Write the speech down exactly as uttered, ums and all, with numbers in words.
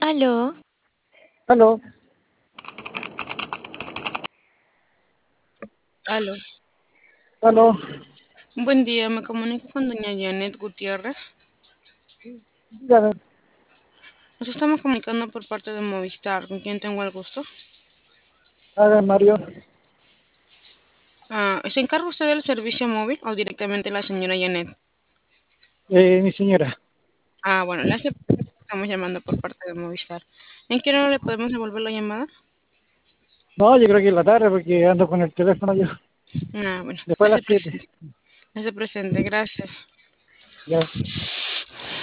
Aló, Aló, aló. aló, Buen día, me comunico con doña Janet Gutiérrez. dígame, Nos estamos comunicando por parte de Movistar, con quien tengo el gusto. haga Mario, Ah, ¿se encarga usted del servicio móvil o directamente la señora Janet? eh, mi señora. Ah, bueno, le hace estamos llamando por parte de Movistar. ¿En qué hora le podemos devolver la llamada? No, yo creo que en la tarde porque ando con el teléfono yo. Ah, bueno, Después de hace las siete. presente. Hace presente, gracias. Ya.